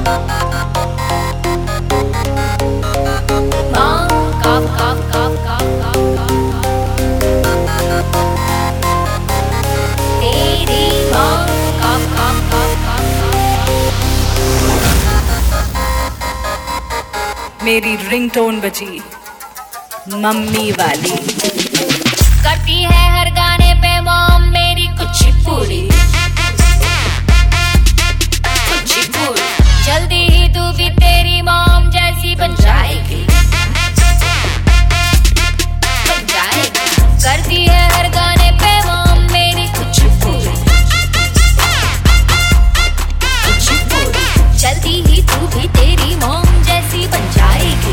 मेरी रिंगटोन बजी मम्मी वाली। करती है हर गाने पे मॉम मेरी कुचिपुड़ी। जल्दी ही तू भी तेरी मॉम जैसी बन जाएगी। करती है हर गाने पे मॉम मेरी कुचिपुड़ी। जल्दी ही तू भी तेरी मॉम जैसी बन जाएगी।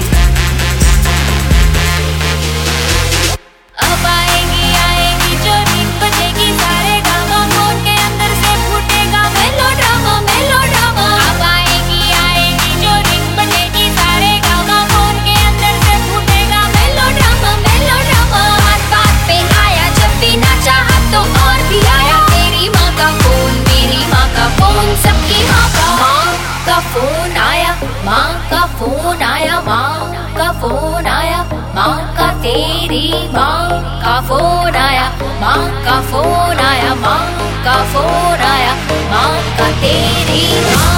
अब आएगी आएगी जो नींद बजेगी सारे गामा फोन के अंदर से फूटेगा मेलो ड्रामा मेलो ड्रामा। अब आएगी आएगी जो नींद बजेगी सारे गामा फोन के अंदर से फूटेगा मेलो ड्रामा मेलो ड्रामा। बात बात पे आया जब भी ना चाहा तो और भी आया तेरी माँ का फोन मेरी माँ का फोन सबकी माँ का फोन आया माँ का फोन आया माँ का फोन आया माँ का तेरी माँ का फोन आया माँ का फोन आया माँ का फोन आया माँ का तेरी माँ।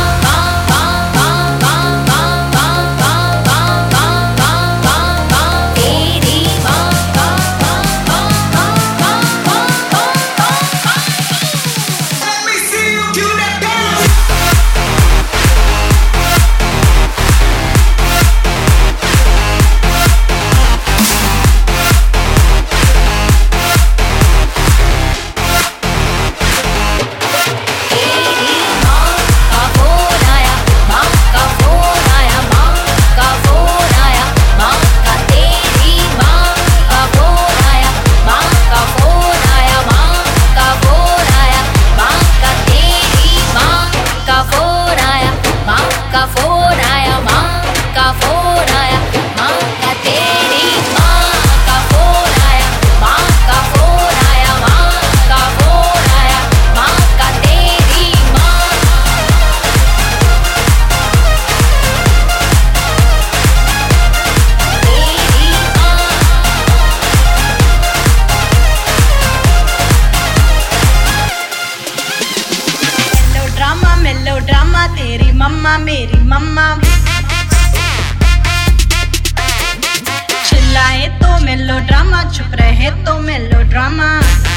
ड्रामा तेरी मम्मा मेरी मम्मा। चिल्लाए तो मेलो ड्रामा चुप रहे तो मेलो ड्रामा।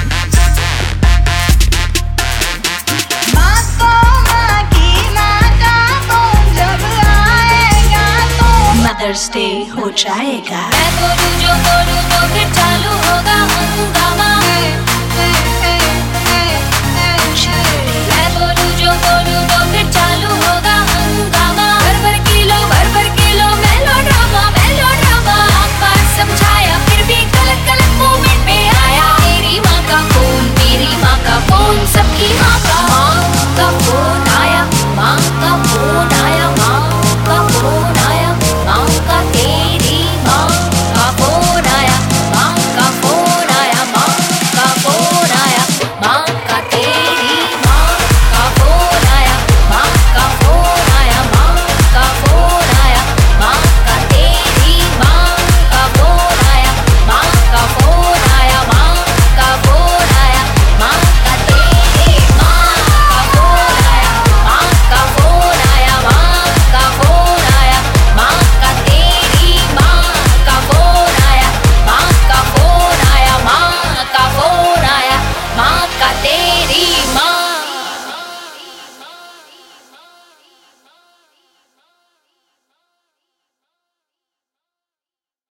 माँ को माँ की माँ का फोन जब आएगा तो मदर्स डे हो जाएगा। मैं बोलूं जो बोलूं तो फिर चालू होगा हंगामा। मैं बोलूं जो बोलूं